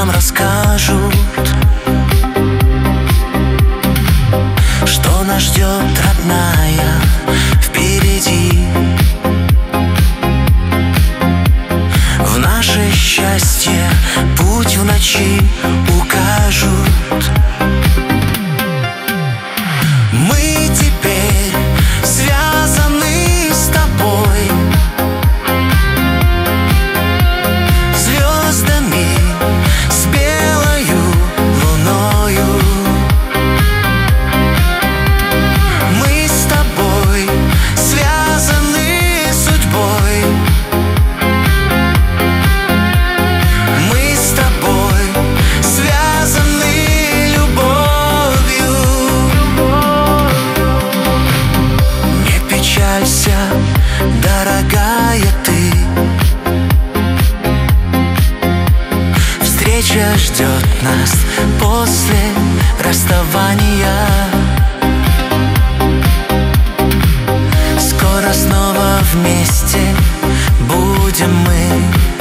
нам расскажут, что нас ждет, родная, впереди. В наше счастье путь в ночи укажут. Мы теперь связаны с тобой звездами, с белою луною. Мы с тобой связаны судьбой. Мы с тобой связаны любовью. Не печалься, дорогая ты, встреча ждет нас после расставания. Скоро снова вместе будем мы.